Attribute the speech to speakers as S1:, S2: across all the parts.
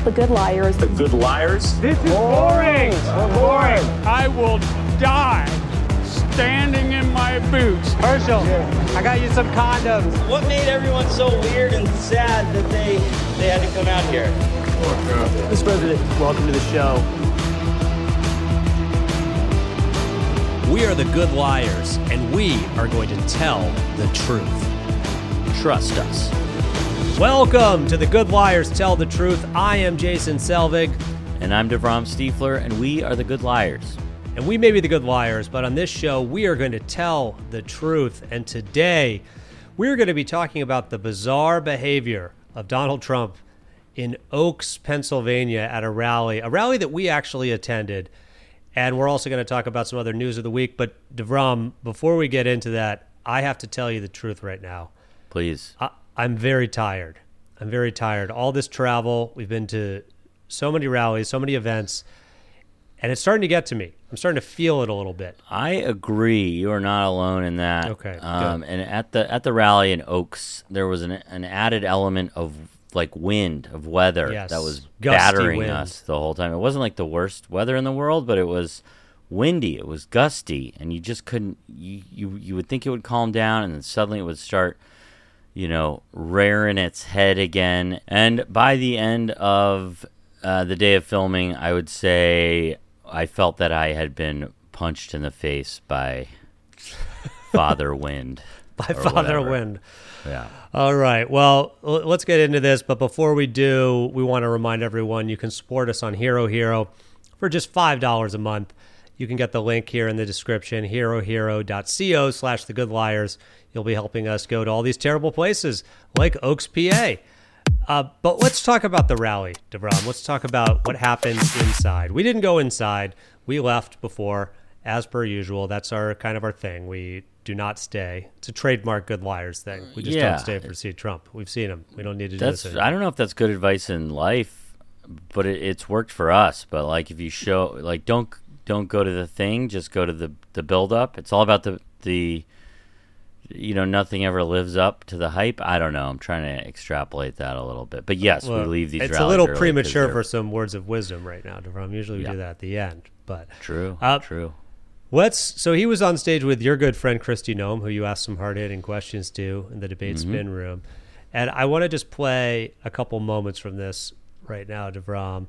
S1: The Good Liars.
S2: The Good Liars?
S3: This is boring. We're boring. I will die standing in my boots.
S4: Herschel, I got you some condoms.
S5: What made everyone so weird and sad that they had to come out here?
S6: Mr. President, welcome to the show.
S7: We are the Good Liars, and we are going to tell the truth. Trust us. Welcome to the Good Liars Tell the Truth. I am Jason Selvig.
S8: And I'm DeVrom Stiefler, and we are the Good Liars.
S7: And we may be the Good Liars, but on this show, we are going to tell the truth. And today, we're going to be talking about the bizarre behavior of Donald Trump in Oaks, Pennsylvania at a rally that we actually attended. And we're also going to talk about some other news of the week. But DeVrom, before we get into that, I have to tell you the truth right now.
S8: Please.
S7: I'm very tired. All this travel, we've been to so many rallies, so many events, and it's starting to get to me. I'm starting to feel it a little bit.
S8: I agree. You are not alone in that.
S7: Okay.
S8: And at the rally in Oaks, there was an added element of like wind, of weather that was battering
S7: wind.
S8: us the whole time. It wasn't like the worst weather in the world, but it was windy. It was gusty, and you just couldn't. You would think it would calm down, and then suddenly it would start, rearing its head again. And by the end of the day of filming, I would say I felt that I had been punched in the face by Father Wind.
S7: By Father Wind.
S8: Yeah.
S7: All right. Well, let's get into this. But before we do, we want to remind everyone you can support us on Hero Hero for just $5 a month. You can get the link here in the description, herohero.co/thegoodliars. You'll be helping us go to all these terrible places like Oaks, PA. But let's talk about the rally, DeVrom. Let's talk about what happened inside. We didn't go inside. We left before, as per usual. That's our thing. We do not stay. It's a trademark Good Liars thing. We just don't stay for see Trump. We've seen him. We don't need to do this anymore.
S8: I don't know if that's good advice in life, but it's worked for us. But like if you show, like don't go to the thing, just go to the build up. It's all about the nothing ever lives up to the hype. I don't know. I'm trying to extrapolate that a little bit. But yes, we leave these.
S7: It's a little premature for some words of wisdom right now, DeVrom. Usually we do that at the end. But
S8: true. True.
S7: So he was on stage with your good friend Kristi Noem, who you asked some hard-hitting questions to in the debate spin room. And I want to just play a couple moments from this right now, DeVrom.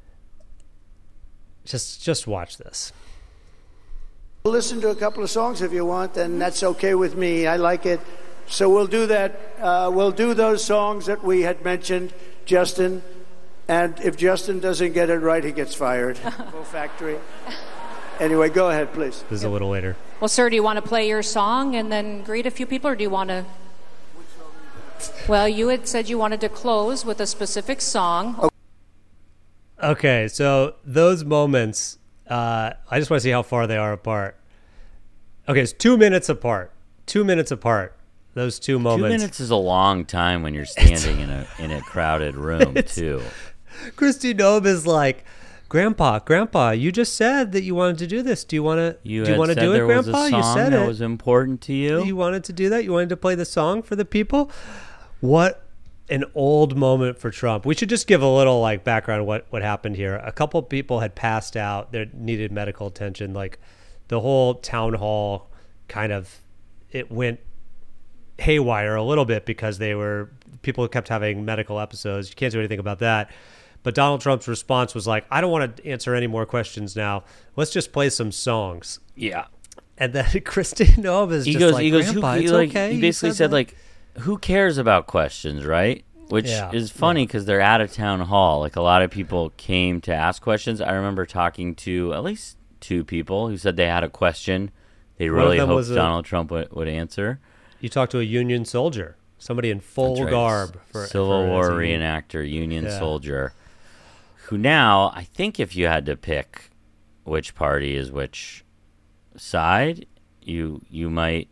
S7: Just watch this.
S9: Listen to a couple of songs if you want, and that's okay with me. I like it. So we'll do that. We'll do those songs that we had mentioned, Justin. And if Justin doesn't get it right, he gets fired. Go Factory. Anyway, go ahead, please.
S7: This is a little later.
S10: Well, sir, do you want to play your song and then greet a few people, or do you want to... Well, you had said you wanted to close with a specific song.
S7: Okay, so those moments, I just want to see how far they are apart. Okay, it's 2 minutes apart. 2 minutes apart. Those 2 moments.
S8: 2 minutes is a long time when you're standing in a crowded room, too.
S7: Kristi Noem is like, Grandpa, you just said that you wanted to do this. Do you want to do it, Grandpa?
S8: You said
S7: it.
S8: That was important to you.
S7: You wanted to do that? You wanted to play the song for the people? What an old moment for Trump. We should just give a little background what happened here. A couple people had passed out. They needed medical attention. Like the whole town hall it went haywire a little bit because people kept having medical episodes. You can't do anything about that. But Donald Trump's response was like, I don't want to answer any more questions now. Let's just play some songs.
S8: Yeah.
S7: And then Kristi Noem is Grandpa, it's okay.
S8: He basically said, who cares about questions, right? Which is funny because they're at a town hall. Like, a lot of people came to ask questions. I remember talking to at least 2 people who said they had a question they really hoped Donald Trump would answer.
S7: You talked to a Union soldier, somebody in full garb.
S8: Civil War reenactor, Union soldier. Who now, I think if you had to pick which party is which side, he might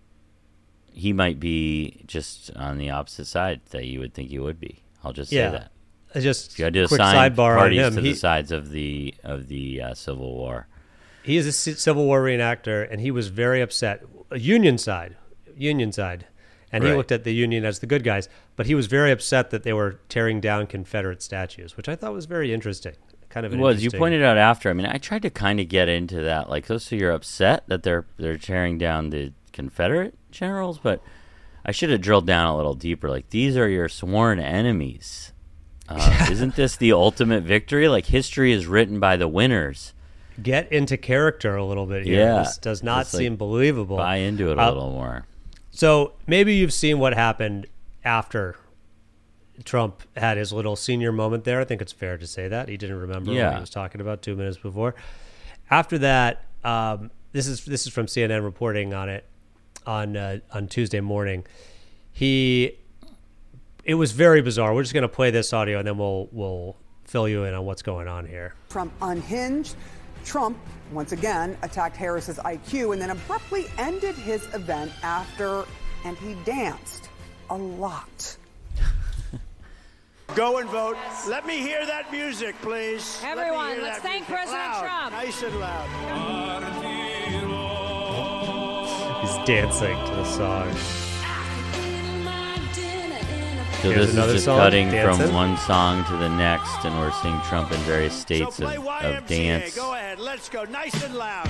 S8: be just on the opposite side that you would think he would be. I'll just say that.
S7: Just
S8: you got to
S7: quick
S8: assign
S7: sidebar
S8: parties
S7: on him.
S8: to the sides of the Civil War.
S7: He is a Civil War reenactor, and he was very upset. Union side, And he
S8: Right.
S7: looked at the Union as the good guys, but he was very upset that they were tearing down Confederate statues, which I thought was very interesting. Kind of
S8: It
S7: an
S8: was. You
S7: interesting-
S8: pointed out after. I mean, I tried to kind of get into that. Like, so you're upset that they're tearing down the Confederate generals, but I should have drilled down a little deeper. Like, these are your sworn enemies. Isn't this the ultimate victory? Like, history is written by the winners.
S7: Get into character a little bit here.
S8: Yeah.
S7: This does not
S8: Just, like,
S7: seem believable.
S8: Buy into it a little more.
S7: So maybe you've seen what happened after Trump had his little senior moment there. I think it's fair to say that. He didn't remember what
S8: Yeah.
S7: he was talking about 2 minutes before. After that, this is from CNN reporting on it on Tuesday morning. It was very bizarre. We're just going to play this audio and then we'll fill you in on what's going on here.
S1: Trump unhinged. Trump, once again, attacked Harris's IQ and then abruptly ended his event after, and he danced a lot.
S9: Go and vote. Let me hear that music, please. Let me
S10: Everyone,
S9: hear
S10: let's
S9: that
S10: thank
S9: music.
S10: President
S9: Loud,
S10: Trump.
S9: Nice and loud.
S7: He's dancing to the song.
S8: So
S7: Here's
S8: this is
S7: another
S8: just
S7: song,
S8: cutting
S7: dancing.
S8: from one song to the next, and we're seeing Trump in various
S9: So
S8: states
S9: play
S8: of
S9: YMCA.
S8: dance.
S9: Go ahead. Let's go. Nice and loud.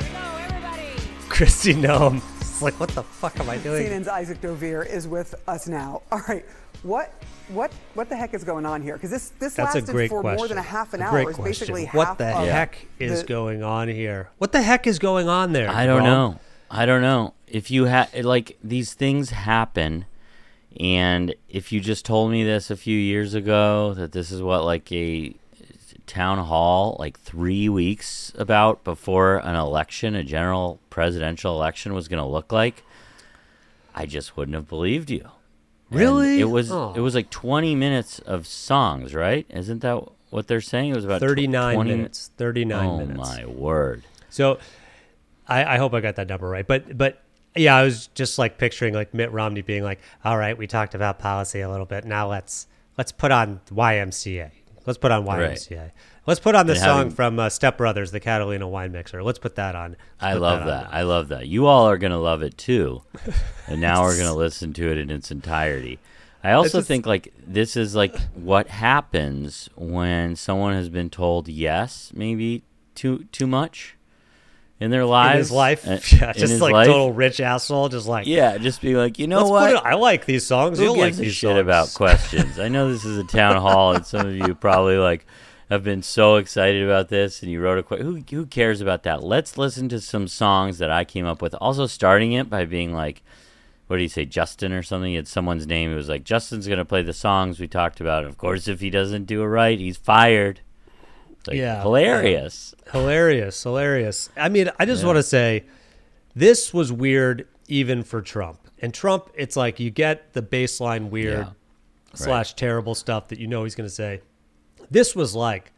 S7: Christy Noem. It's like, what the fuck am I doing?
S1: CNN's Isaac Dovere is with us now. All right, what the heck is going on here? Because this
S7: That's a
S1: lasted
S7: great
S1: for
S7: question.
S1: more than a half an
S7: A
S1: hour.
S7: great
S1: It's
S7: question.
S1: basically
S7: What
S1: half
S7: the
S1: of
S7: heck is
S1: the-
S7: going on here? What the heck is going on there?
S8: I don't
S7: Bro?
S8: know. I don't know. If you like these things happen, and if you just told me this a few years ago that this is what like a town hall like 3 weeks about before an election, a general presidential election was going to look like, I just wouldn't have believed you.
S7: Really?
S8: And it was
S7: Oh.
S8: it was like 20 minutes of songs, right? Isn't that what they're saying? It was about
S7: 39
S8: 20
S7: minutes. 39 minutes.
S8: Oh my word.
S7: So I hope I got that number right. But yeah, I was just like picturing like Mitt Romney being like, all right, we talked about policy a little bit. Now let's put on YMCA. Let's put on YMCA.
S8: Right.
S7: Let's put on the
S8: And
S7: song
S8: having-
S7: from Step Brothers, the Catalina Wine Mixer. Let's put that on.
S8: I love that. I love that. You all are going to love it too. And now we're going to listen to it in its entirety. I also
S7: just-
S8: think like this is like what happens when someone has been told yes, maybe too much in their lives.
S7: In his life.
S8: In
S7: Yeah, just
S8: his
S7: like
S8: life.
S7: total rich asshole. Just like,
S8: Yeah, just be like, you know
S7: let's
S8: what?
S7: put it, I like these songs.
S8: Who
S7: You'll
S8: gives
S7: like
S8: a
S7: these
S8: shit
S7: songs.
S8: about questions? I know this is a town hall, and some of you probably like have been so excited about this, and you wrote a question. Who cares about that? Let's listen to some songs that I came up with. Also, starting it by being like, what do you say, Justin or something? It's someone's name. It was like, Justin's gonna play the songs we talked about. Of course, if he doesn't do it right, he's fired. Like,
S7: Yeah.
S8: hilarious.
S7: Hilarious. I mean, I just want to say this was weird even for Trump. And Trump, it's like you get the baseline weird
S8: Yeah.
S7: / terrible stuff that you know he's going to say. This was like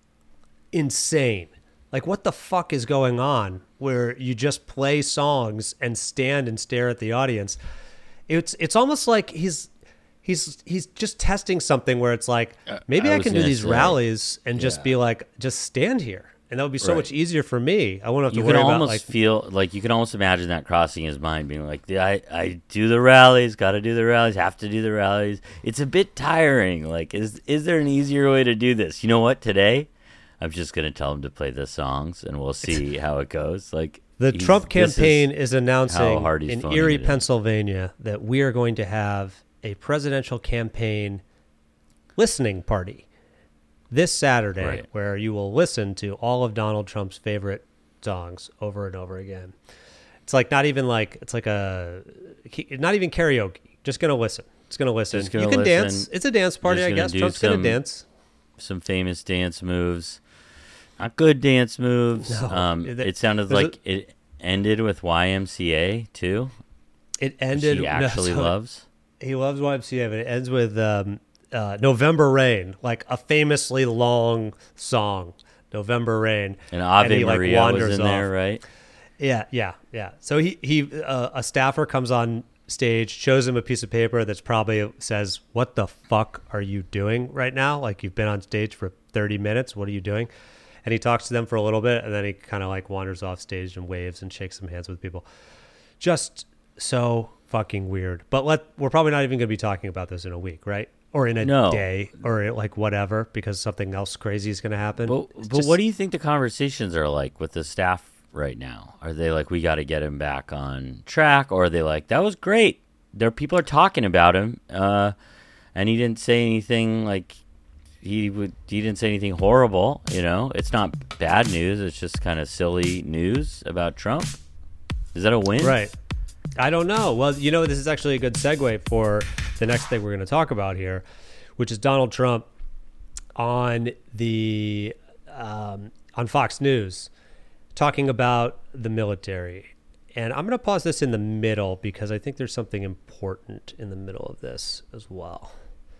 S7: insane. Like, what the fuck is going on where you just play songs and stand and stare at the audience? It's almost like he's just testing something where it's like, maybe
S8: I
S7: I
S8: was
S7: can do
S8: gonna
S7: these
S8: say,
S7: rallies and just be like, just stand here. And that would be so
S8: Right.
S7: much easier for me. I won't have to
S8: You
S7: worry
S8: can
S7: about
S8: almost
S7: like,
S8: feel like you can almost imagine that crossing his mind, being like, I do the rallies, got to do the rallies, have to do the rallies. It's a bit tiring. Like, is there an easier way to do this? You know what? Today, I'm just gonna tell him to play the songs, and we'll see how it goes. Like
S7: the Trump
S8: this
S7: campaign is announcing
S8: hard he's
S7: in
S8: phoning
S7: Erie,
S8: it in.
S7: Pennsylvania, that we are going to have a presidential campaign listening party this Saturday,
S8: Right.
S7: where you will listen to all of Donald Trump's favorite songs over and over again. It's like not even like it's like not even karaoke. Just gonna listen. It's gonna listen.
S8: Just gonna
S7: You can
S8: listen.
S7: dance. It's a dance party,
S8: Just
S7: I
S8: gonna
S7: guess.
S8: do
S7: Trump's gonna
S8: some-
S7: dance.
S8: some famous dance moves, not good dance moves.
S7: No.
S8: It sounded
S7: There's
S8: like it ended with YMCA too.
S7: It
S8: Which
S7: ended.
S8: he actually
S7: so
S8: loves.
S7: He loves YMCA, but it ends with November Rain, like a famously long song, November Rain.
S8: And Ave
S7: he, like,
S8: Maria was
S7: wanders
S8: in there,
S7: off.
S8: right?
S7: Yeah. So a staffer comes on stage, shows him a piece of paper that's probably says, "What the fuck are you doing right now? Like, you've been on stage for 30 minutes. What are you doing?" And he talks to them for a little bit, and then he kind of like wanders off stage and waves and shakes some hands with people. Just so fucking weird. But we're probably not even going to be talking about this in a week, right? Or in a day, or like whatever, because something else crazy is going to happen.
S8: But what do you think the conversations are like with the staff right now? Are they like, we got to get him back on track? Or are they like, that was great, people are talking about him, and he didn't say anything like he didn't say anything horrible, It's not bad news, it's just kind of silly news about Trump. Is that a win?
S7: Right. I don't know. Well, this is actually a good segue for the next thing we're going to talk about here, which is Donald Trump on the on Fox News talking about the military. And I'm going to pause this in the middle because I think there's something important in the middle of this as well.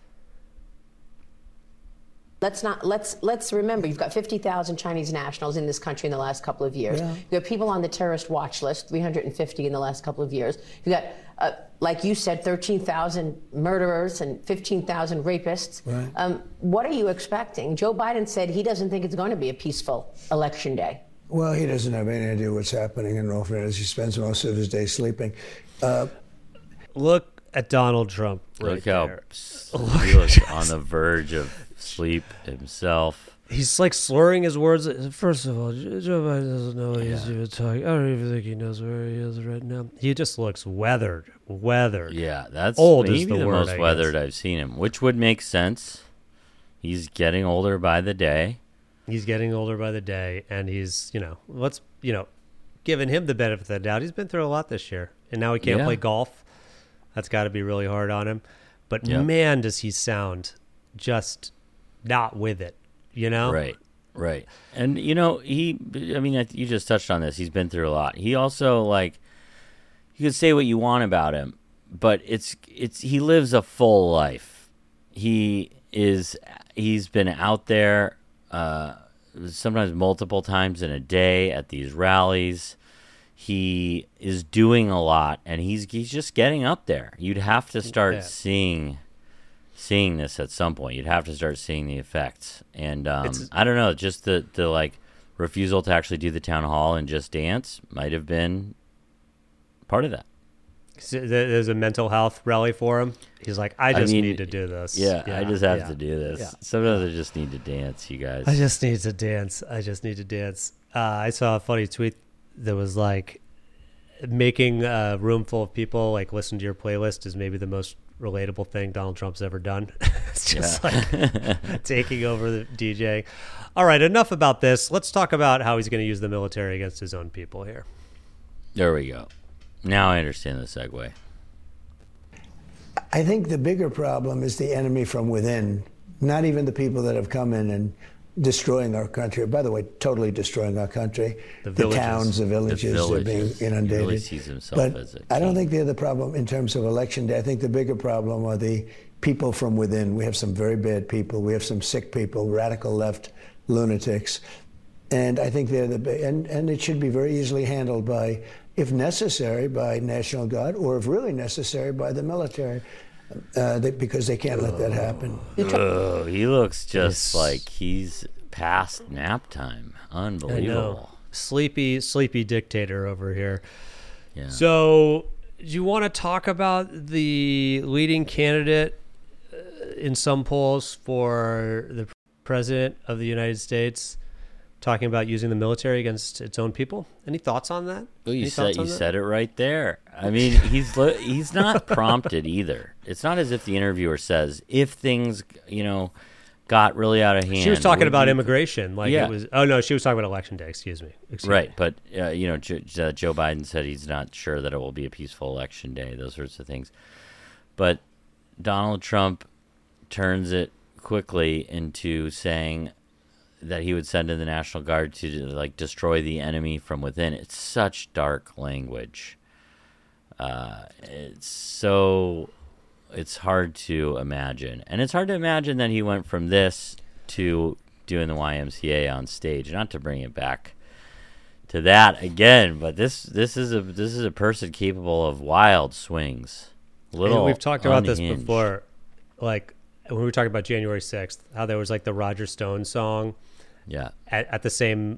S2: Let's remember, you've got 50,000 Chinese nationals in this country in the last couple of years. Yeah. You have people on the terrorist watch list, 350 in the last couple of years. You got, like you said, 13,000 murderers and 15,000 rapists. Right. What are you expecting? Joe Biden said he doesn't think it's going to be a peaceful election day.
S9: Well, he doesn't have any idea what's happening in all fairness. He spends most of his day sleeping.
S7: Look at Donald Trump right
S8: Look how
S7: there.
S8: He looks on the verge of sleep himself.
S7: He's like slurring his words. First of all, Joe Biden doesn't know what he's even talking. I don't even think he knows where he is right now. He just looks weathered.
S8: Yeah, that's
S7: old
S8: maybe
S7: is the
S8: the
S7: word,
S8: most weathered I've seen him, which would make sense. He's getting older by the day.
S7: He's getting older by the day, and he's, giving him the benefit of the doubt. He's been through a lot this year, and now he can't play golf. That's got to be really hard on him. But man, does he sound just not with it,
S8: Right. And, you just touched on this. He's been through a lot. He also, you could say what you want about him, but he lives a full life. He's been out there sometimes multiple times in a day at these rallies. He is doing a lot, and he's just getting up there. You'd have to start seeing this at some point. You'd have to start seeing the effects. And I don't know, just the refusal to actually do the town hall and just dance might have been part of that.
S7: So there's a mental health rally for him. He's like, I need to do this.
S8: I just have to do this. Yeah. Sometimes I just need to dance, you guys.
S7: I just need to dance. I saw a funny tweet that was like, making a room full of people listen to your playlist is maybe the most relatable thing Donald Trump's ever done. It's just taking over the DJ. All right, enough about this. Let's talk about how he's going to use the military against his own people here.
S8: There we go. Now I understand the segue.
S9: I think the bigger problem is the enemy from within, not even the people that have come in and destroying our country. By the way, totally destroying our country. The towns, the villages are being inundated. He really
S8: sees himself as a king.
S9: I don't think they're the problem in terms of election day. I think the bigger problem are the people from within. We have some very bad people. We have some sick people, radical left lunatics. And I think they're and it should be very easily handled by, if necessary, by National Guard, or if really necessary, by the military. Because they can't let that happen.
S8: He looks just like he's past nap time. Unbelievable.
S7: Sleepy dictator over here.
S8: Yeah.
S7: So, do you want to talk about the leading candidate in some polls for the president of the United States talking about using the military against its own people? Any thoughts on that?
S8: Well, you said it right there. I mean, he's not prompted either. It's not as if the interviewer says, if things, got really out of hand.
S7: She was talking about immigration. It was. Oh no, she was talking about election day. Excuse me.
S8: Right, but Joe Biden said he's not sure that it will be a peaceful election day. Those sorts of things. But Donald Trump turns it quickly into saying that he would send in the National Guard to destroy the enemy from within. It's such dark language. It's hard to imagine. And it's hard to imagine that he went from this to doing the YMCA on stage. Not to bring it back to that again, but this is a person capable of wild swings.
S7: We've talked about this before, when we were talking about January 6th, how there was the Roger Stone song.
S8: Yeah.
S7: At the same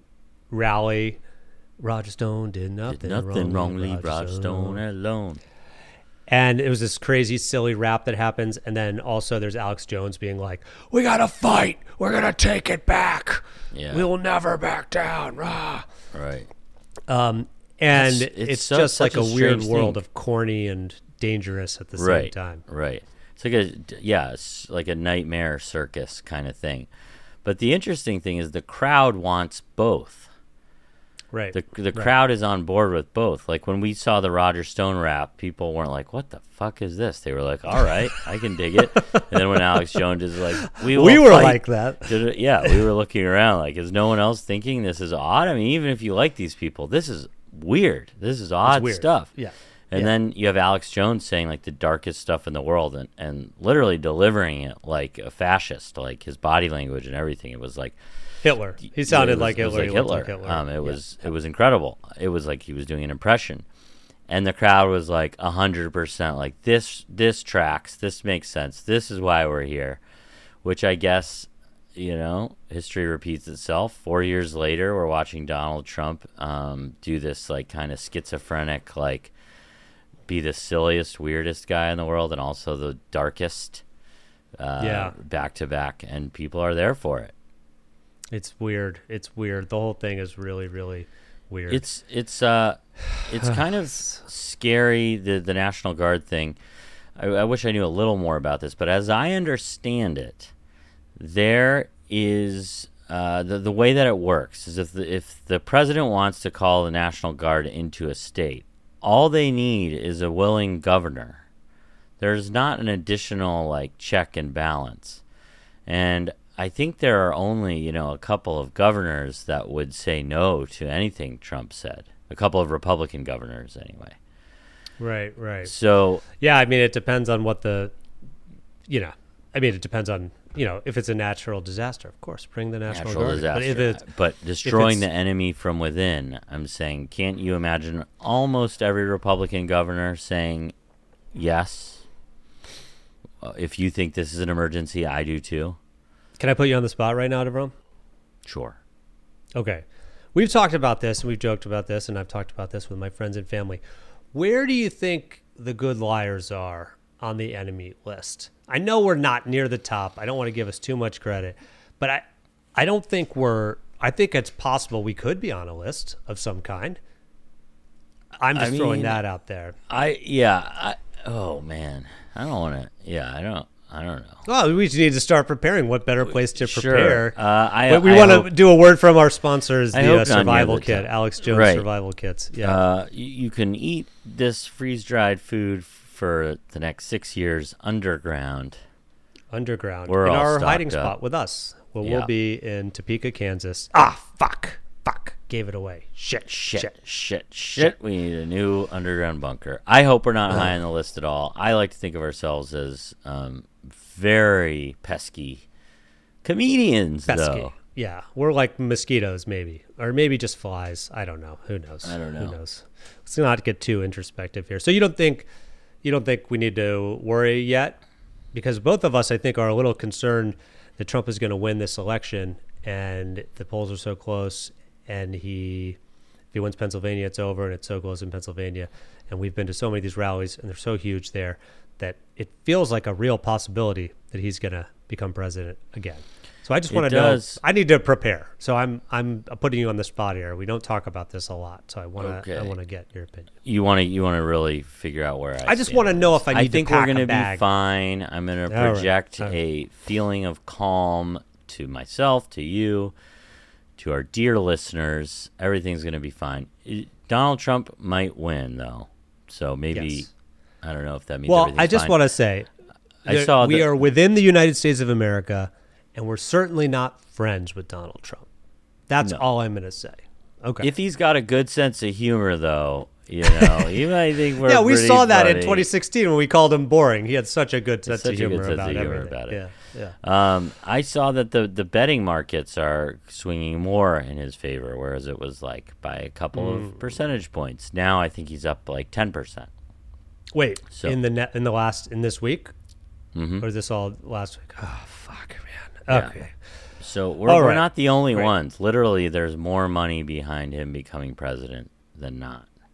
S7: rally, Roger Stone did nothing
S8: wrong. Leave Roger Stone alone.
S7: And it was this crazy, silly rap that happens. And then also there's Alex Jones being like, we got to fight. We're going to take it back.
S8: Yeah.
S7: We will never back down. Rah.
S8: Right.
S7: And it's just like a weird world of corny and dangerous at the same time.
S8: Right. It's like it's like a nightmare circus kind of thing. But the interesting thing is the crowd wants both.
S7: Right.
S8: The crowd is on board with both. Like when we saw the Roger Stone rap, people weren't like, what the fuck is this? They were like, all right, I can dig it. And then when Alex Jones is like, we
S7: were
S8: fight.
S7: like that.
S8: Yeah, we were looking around like, is no one else thinking this is odd? I mean, even if you like these people, this is weird. This is odd stuff.
S7: Yeah.
S8: And then you have Alex Jones saying like the darkest stuff in the world and literally delivering it like a fascist, like his body language and everything. It was like
S7: Hitler. He sounded like Hitler.
S8: It was incredible. It was like he was doing an impression. And the crowd was like 100% like this tracks. This makes sense. This is why we're here, which I guess, history repeats itself. 4 years later, we're watching Donald Trump do this like kind of schizophrenic, like be the silliest, weirdest guy in the world and also the darkest back to back. And people are there for it.
S7: It's weird. The whole thing is really, really weird.
S8: It's kind of scary, the National Guard thing. I wish I knew a little more about this, but as I understand it, there is the way that it works is if the president wants to call the National Guard into a state, all they need is a willing governor. There's not an additional like check and balance. And I think there are only, a couple of governors that would say no to anything Trump said. A couple of Republican governors, anyway.
S7: Right.
S8: So,
S7: yeah, I mean, it depends on what it depends on, if it's a natural disaster, of course, bring the National Guard.
S8: Disaster. But destroying the enemy from within, I'm saying, can't you imagine almost every Republican governor saying, yes, if you think this is an emergency, I do too?
S7: Can I put you on the spot right now, DeVrom?
S8: Sure.
S7: Okay. We've talked about this, and we've joked about this, and I've talked about this with my friends and family. Where do you think the good liars are on the enemy list? I know we're not near the top. I don't want to give us too much credit, but I don't think I think it's possible we could be on a list of some kind. I'm just throwing that out there.
S8: Oh man. I don't want to, I don't know.
S7: Well, we just need to start preparing. What better place to prepare?
S8: Sure.
S7: We want to do a word from our sponsors, the Survival Kit,
S8: top.
S7: Alex Jones Survival Kits. Yeah.
S8: You can eat this freeze-dried food for the next 6 years underground.
S7: We're in our hiding spot with us. Well, we'll be in Topeka, Kansas. Fuck. Gave it away. Shit.
S8: We need a new underground bunker. I hope we're not high on the list at all. I like to think of ourselves as very pesky comedians, though.
S7: Yeah, we're like mosquitoes, maybe. Or maybe just flies. I don't know. Who knows?
S8: I don't know.
S7: Who knows? Let's not get too introspective here. So you don't think we need to worry yet? Because both of us, I think, are a little concerned that Trump is going to win this election, and the polls are so close, and if he wins Pennsylvania, it's over, and it's so close in Pennsylvania. And we've been to so many of these rallies, and they're so huge there that it feels like a real possibility that he's going to become president again. So I just want to know. I need to prepare. So I'm putting you on the spot here. We don't talk about this a lot, so I want to get your opinion.
S8: You want to really figure out where I
S7: just want to know if I need to pack a bag.
S8: I think we're going to be fine. I'm going to project a feeling of calm to myself, to you, to our dear listeners. Everything's going to be fine. Donald Trump might win, though. So maybe I don't know if that means everything's fine.
S7: Well, I just want to say we are within the United States of America, and we're certainly not friends with Donald Trump. That's all I'm going to say. Okay.
S8: If he's got a good sense of humor, though, you might think we're
S7: we
S8: pretty
S7: saw that
S8: funny.
S7: in 2016 when we called him boring. He had such a good sense of humor about everything.
S8: Yeah. I saw that the betting markets are swinging more in his favor, whereas it was like by a couple of percentage points. Now I think he's up like 10%.
S7: Wait, so, in this week?
S8: Mm-hmm.
S7: Or is this all last week? Oh, fuck, man. Okay.
S8: Yeah. So we're not the only ones. Literally, there's more money behind him becoming president than not.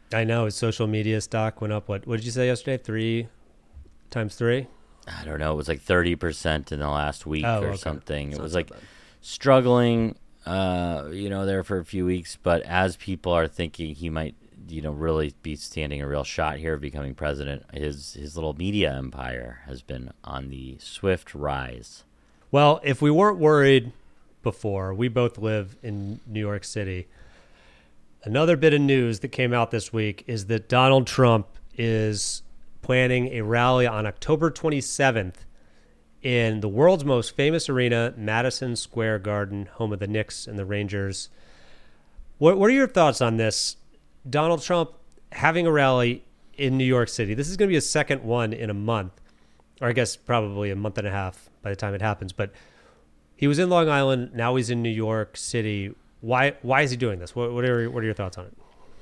S7: I know his social media stock went up. What did you say yesterday? 3 times 3?
S8: I don't know. It was like 30% in the last week or something. It was like
S7: bad.
S8: struggling, there for a few weeks. But as people are thinking he might, really be standing a real shot here of becoming president, his little media empire has been on the swift rise.
S7: Well, if we weren't worried before, we both live in New York City. Another bit of news that came out this week is that Donald Trump is planning a rally on October 27th in the world's most famous arena, Madison Square Garden, home of the Knicks and the Rangers. What are your thoughts on this? Donald Trump having a rally in New York City. This is going to be a second one in a month, or I guess probably a month and a half by the time it happens. But he was in Long Island. Now he's in New York City. Why is he doing this? What are your thoughts on it?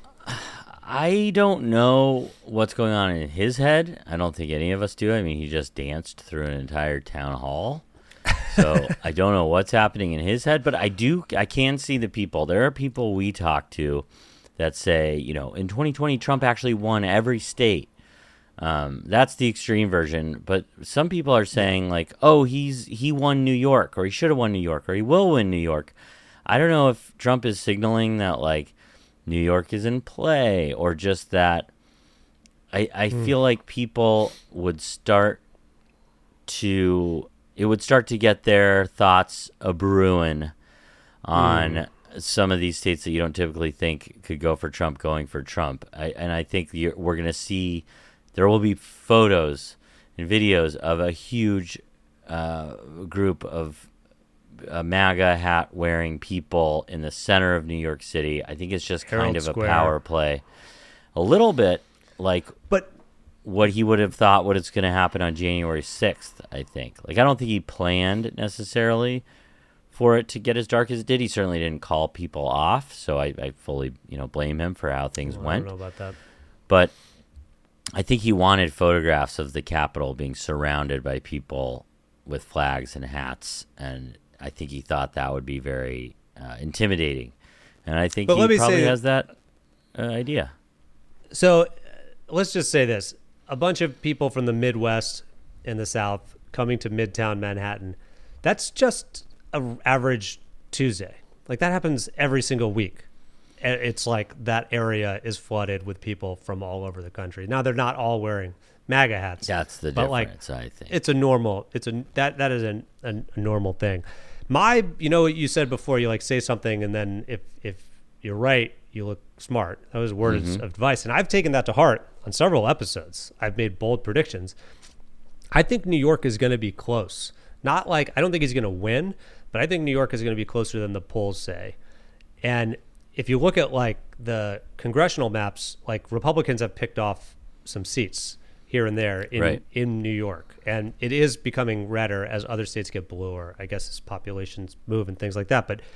S8: I don't know what's going on in his head. I don't think any of us do. I mean, he just danced through an entire town hall. So I don't know what's happening in his head, but I can see the people. There are people we talk to that say, in 2020, Trump actually won every state. That's the extreme version. But some people are saying like, oh, he won New York, or he should have won New York, or he will win New York. I don't know if Trump is signaling that like New York is in play, or just that I feel like people would start to get their thoughts a-brewing on some of these states that you don't typically think could go for Trump going for Trump. I think we're going to see, there will be photos and videos of a huge group of MAGA hat wearing people in the center of New York City. I think it's just kind of a power play. A little bit like what he would have thought what is going to happen on January 6th, I think. Like, I don't think he planned necessarily for it to get as dark as it did. He certainly didn't call people off, so I fully, blame him for how things went.
S7: I don't know about that.
S8: But I think he wanted photographs of the Capitol being surrounded by people with flags and hats, and I think he thought that would be very intimidating. And I think he probably has that idea.
S7: So let's just say this. A bunch of people from the Midwest and the South coming to Midtown Manhattan, that's just an average Tuesday. Like, that happens every single week. It's like that area is flooded with people from all over the country. Now, they're not all wearing MAGA hats.
S8: That's the difference, I think.
S7: It's a normal, that is a normal thing. What you said before, you like say something and then if you're right, you look smart. That was words of advice. And I've taken that to heart on several episodes. I've made bold predictions. I think New York is going to be close. Not like, I don't think he's going to win, but I think New York is going to be closer than the polls say. And if you look at like the congressional maps, like Republicans have picked off some seats here and there in New York. And it is becoming redder as other states get bluer, I guess, as populations move and things like that. But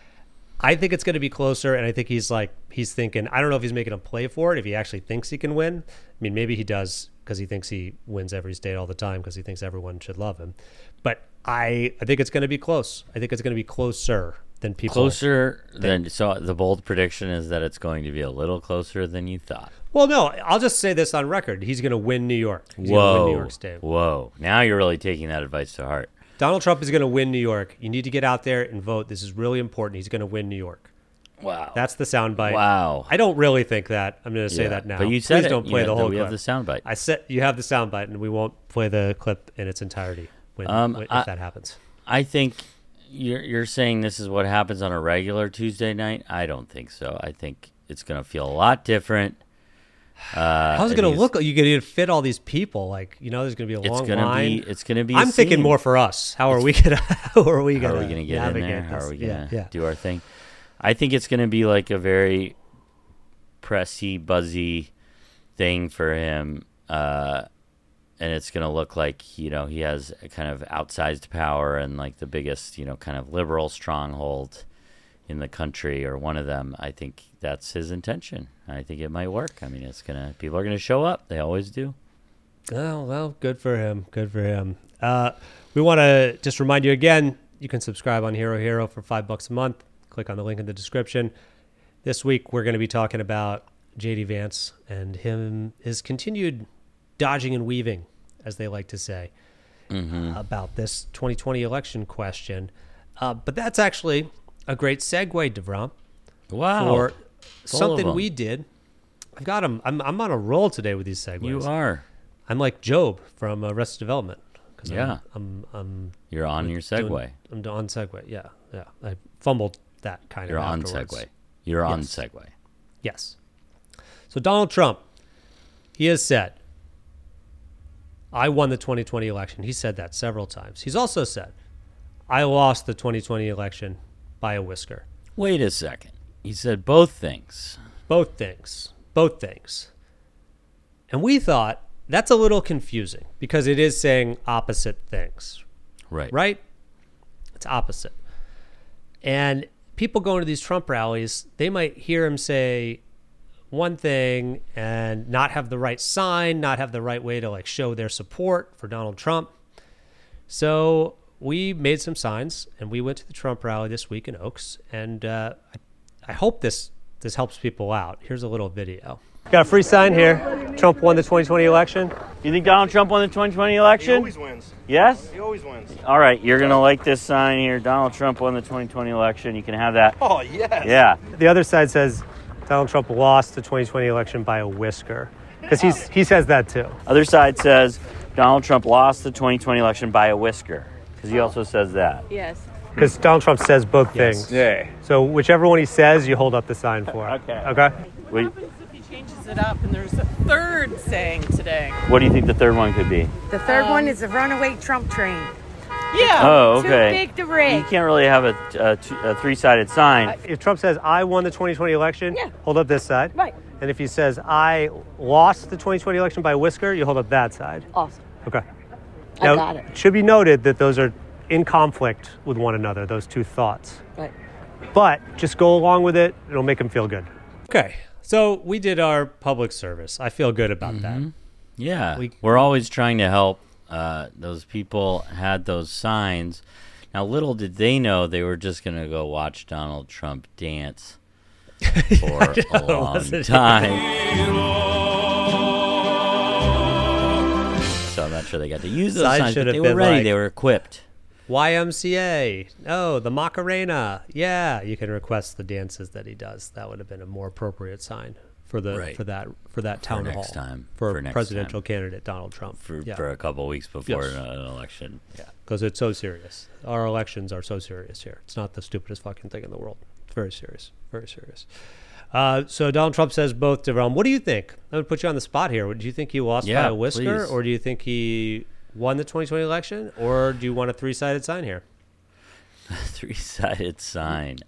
S7: I think it's going to be closer, and I think he's thinking, I don't know if he's making a play for it, if he actually thinks he can win. I mean, maybe he does because he thinks he wins every state all the time because he thinks everyone should love him. But I think it's going to be close. I think it's going to be closer than people
S8: Closer than, so the bold prediction is that it's going to be a little closer than you thought.
S7: Well, no, I'll just say this on record. He's going to win New York. He's going to win New York State.
S8: Whoa. Now you're really taking that advice to heart.
S7: Donald Trump is going to win New York. You need to get out there and vote. This is really important. He's going to win New York.
S8: Wow.
S7: That's the soundbite.
S8: Wow.
S7: I don't really think that. I'm going to say that now.
S8: But you said
S7: Please don't play the whole clip.
S8: We have the soundbite.
S7: I said you have the soundbite, and we won't play the clip in its entirety if that happens.
S8: I think you're saying this is what happens on a regular Tuesday night. I don't think so. I think it's going to feel a lot different.
S7: How's it going to look? You're going to fit all these people. Like, there's going to be a long line.
S8: It's going to be.
S7: I'm thinking more for us. How are we going to get
S8: in there? How are we going to do our thing? I think it's going to be like a very pressy, buzzy thing for him, and it's going to look like he has a kind of outsized power and like the biggest kind of liberal stronghold in the country, or one of them. I think that's his intention. I think it might work. I mean, people are gonna show up. They always do.
S7: Oh, well, good for him. Good for him. We want to just remind you again, you can subscribe on Hero Hero for $5 a month. Click on the link in the description. This week, we're going to be talking about J.D. Vance and his continued dodging and weaving, as they like to say, about this 2020 election question. But that's actually a great segue, DeVrom.
S8: Wow.
S7: For something we did. I've got them. I'm on a roll today with these segues.
S8: You are.
S7: I'm like Job from Arrested Development.
S8: Yeah. You're on your segue.
S7: I'm on segue. Yeah. I fumbled that kind
S8: You're
S7: of
S8: on
S7: afterwards.
S8: segue. You're on segue.
S7: Yes. So Donald Trump, he has said, I won the 2020 election. He said that several times. He's also said, I lost the 2020 election by a whisker.
S8: Wait a second. He said both things.
S7: Both things. Both things. And we thought that's a little confusing because it is saying opposite things.
S8: Right.
S7: Right? It's opposite. And people going to these Trump rallies, they might hear him say one thing and not have the right sign, not have the right way to like show their support for Donald Trump. So we made some signs and we went to the Trump rally this week in Oaks. And I hope this helps people out. Here's a little video. Got a free sign here. Trump won the 2020 election.
S5: You think Donald Trump won the 2020 election?
S11: He always wins.
S5: Yes?
S11: He always wins.
S5: All right, you're going to like this sign here. Donald Trump won the 2020 election. You can have that.
S11: Oh, yes.
S5: Yeah.
S7: The other side says Donald Trump lost the 2020 election by a whisker. Because he says that too.
S5: Other side says Donald Trump lost the 2020 election by a whisker. Because he also says that.
S12: Yes.
S7: Because Donald Trump says both things.
S11: Yeah.
S7: So whichever one he says, you hold up the sign for.
S5: Okay.
S7: Okay?
S5: Wait,
S12: What happens if he changes it up and there's a third saying today?
S5: what do you think the third one could be?
S13: The third one is the runaway Trump train.
S12: Yeah.
S5: Oh, okay.
S13: Too big to rig.
S5: You can't really have a three-sided sign.
S7: If Trump says, I won the 2020 election, hold up this side.
S13: Right.
S7: And if he says, I lost the 2020 election by a whisker, you hold up that side.
S13: Awesome.
S7: Okay.
S13: I
S7: Now,
S13: got it.
S7: it should be noted that those are in conflict with one another, those two thoughts.
S13: Right.
S7: But just go along with it. It'll make him feel good. Okay. So we did our public service. I feel good about that.
S8: Yeah. We're always trying to help. Those people had those signs. Now, little did they know they were just going to go watch Donald Trump dance for a long time. So I'm not sure they got to use those signs, but they were ready. They were equipped.
S7: YMCA. Oh, the Macarena. Yeah, you can request the dances that he does. That would have been a more appropriate sign for the for that town hall
S8: next time,
S7: for presidential candidate Donald Trump
S8: for a couple of weeks before an election.
S7: Yeah, because it's so serious. Our elections are so serious here. It's not the stupidest fucking thing in the world. It's very serious. Very serious. So Donald Trump says both to Rome. What do you think? I'm going to put you on the spot here. Do you think he lost by a whisker, or do you think he won the 2020 election, or do you want a three-sided sign here?
S8: Three-sided sign.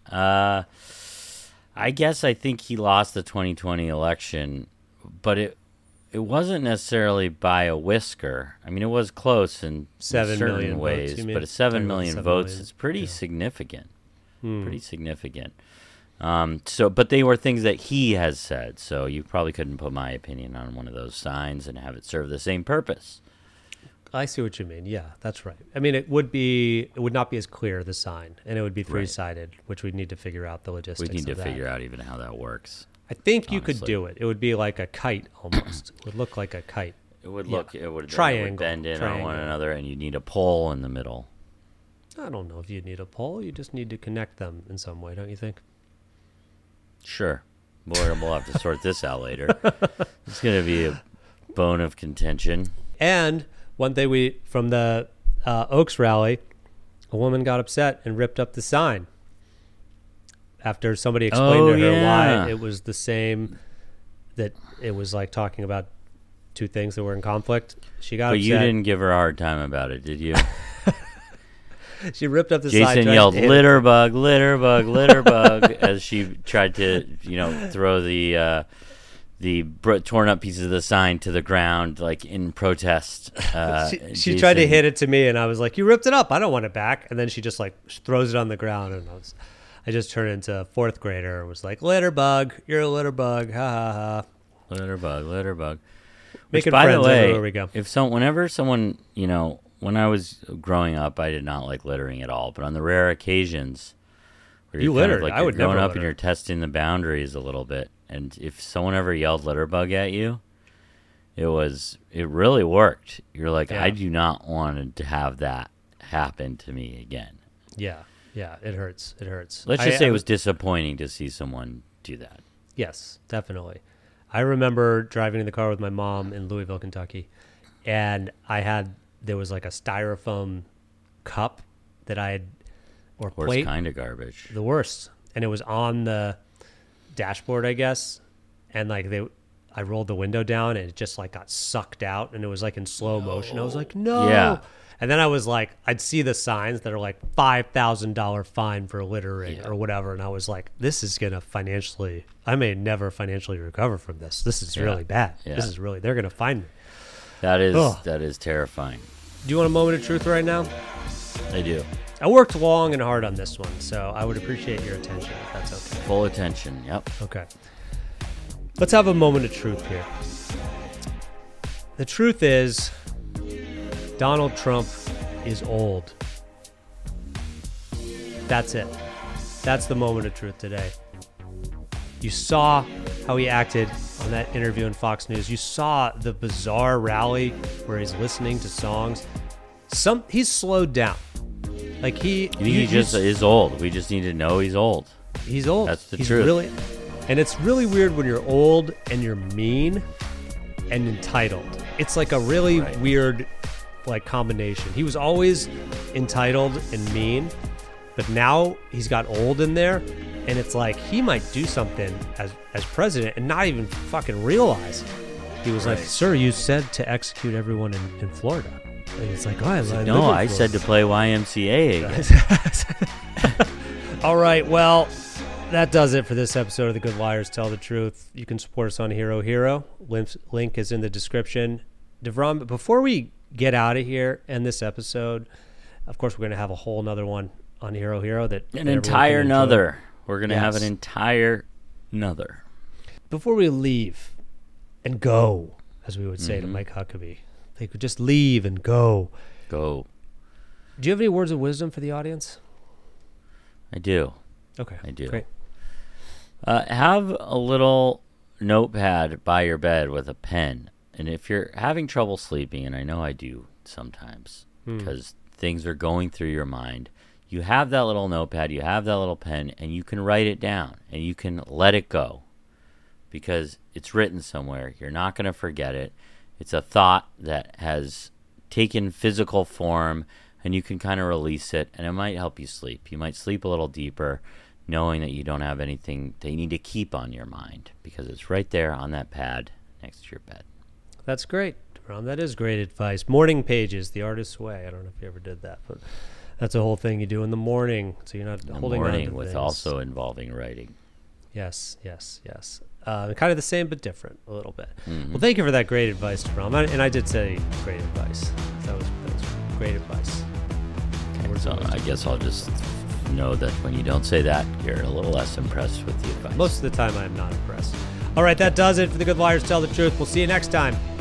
S8: I guess I think he lost the 2020 election, but it wasn't necessarily by a whisker. I mean, it was close in
S7: 7
S8: certain
S7: million
S8: ways,
S7: votes,
S8: but 7 million votes is pretty
S7: Yeah.
S8: significant. Pretty significant. But they were things that he has said, so you probably couldn't put my opinion on one of those signs and have it serve the same purpose.
S7: I see what you mean. Yeah, that's right. I mean, it would not be as clear, the sign, and it would be three-sided, which we'd need to figure out the logistics.
S8: We need to
S7: of that.
S8: figure out even how that works.
S7: I think you could do it. It would be like a kite almost. It would look like a kite.
S8: It would
S7: triangle.
S8: It would bend in on one another, and you need a pole in the middle.
S7: I don't know if you need a pole. You just need to connect them in some way, don't you think?
S8: Sure. We'll have to sort this out later. It's going to be a bone of contention.
S7: And one thing from the Oaks rally, a woman got upset and ripped up the sign after somebody explained to her why it was the same, that it was like talking about two things that were in conflict. She got upset.
S8: But you didn't give her a hard time about it, did you?
S7: She ripped up the sign.
S8: Jason yelled, "Litter bug, litter bug, litter bug," as she tried to, throw the torn up pieces of the sign to the ground, like in protest.
S7: She tried to hit it to me, and I was like, "You ripped it up. I don't want it back." And then she just like throws it on the ground, and I just turned into a fourth grader. And was like, "Litter bug, you're a litter bug, ha ha ha."
S8: Litter bug, litter bug.
S7: Making
S8: by
S7: friends
S8: the way,
S7: everywhere we go.
S8: Whenever someone, when I was growing up, I did not like littering at all. But on the rare occasions where
S7: you
S8: you're
S7: littered,
S8: kind of
S7: I would
S8: going
S7: never
S8: up
S7: litter.
S8: and you're testing the boundaries a little bit, And if someone ever yelled litterbug at you, it really worked. You're like, I do not want to have that happen to me again.
S7: Yeah, it hurts. It hurts.
S8: Let's just say it was disappointing to see someone do that.
S7: Yes, definitely. I remember driving in the car with my mom in Louisville, Kentucky, and there was like a styrofoam cup that or
S8: worst
S7: plate.
S8: Kind of garbage.
S7: The worst. And it was on the dashboard, I guess. And like I rolled the window down and it just like got sucked out and it was like in slow motion. I was like, no.
S8: Yeah.
S7: And then I was like, I'd see the signs that are like $5,000 fine for littering or whatever. And I was like, this is going to I may never financially recover from this. This is really bad.
S8: Yeah.
S7: They're going to find me.
S8: That is terrifying.
S7: Do you want a moment of truth right now?
S8: I do.
S7: I worked long and hard on this one, so I would appreciate your attention if that's okay.
S8: Full attention, yep.
S7: Okay. Let's have a moment of truth here. The truth is, Donald Trump is old. That's it. That's the moment of truth today. You saw how he acted on that interview in Fox News. You saw the bizarre rally where he's listening to songs. He's slowed down. Like he
S8: just is old. We just need to know he's old.
S7: He's old.
S8: That's the truth.
S7: And it's really weird when you're old and you're mean and entitled. It's like a really weird like combination. He was always entitled and mean, but now he's got old in there, and it's like he might do something as president and not even fucking realize. He was like, "Sir, you said to execute everyone in Florida." And it's like,
S8: I said to play YMCA again.
S7: All right, well, that does it for this episode of The Good Liars Tell the Truth. You can support us on Hero Hero. Link is in the description. Devram, before we get out of here and this episode, of course, we're going to have a whole nother one on Hero Hero. We're going to
S8: have an entire nother.
S7: Before we leave and go, as we would say to Mike Huckabee, they could just leave and go.
S8: Go.
S7: Do you have any words of wisdom for the audience?
S8: I do.
S7: Okay.
S8: I do.
S7: Great.
S8: Have a little notepad by your bed with a pen. And if you're having trouble sleeping, and I know I do sometimes, because things are going through your mind, you have that little notepad, you have that little pen, and you can write it down, and you can let it go. Because it's written somewhere. You're not going to forget it. It's a thought that has taken physical form, and you can kind of release it, and it might help you sleep. You might sleep a little deeper, knowing that you don't have anything that you need to keep on your mind, because it's right there on that pad next to your bed.
S7: That's great, Ron. That is great advice. Morning pages, the artist's way. I don't know if you ever did that, but that's a whole thing you do in the morning, so you're not holding on to things.
S8: With also involving writing.
S7: Yes. Kind of the same, but different a little bit. Well, thank you for that great advice, Ron. And I did say great advice. That was great advice.
S8: Okay, so I guess I'll just know that when you don't say that, you're a little less impressed with the advice.
S7: Most of the time, I'm not impressed. All right, that does it for The Good Liars Tell the Truth. We'll see you next time.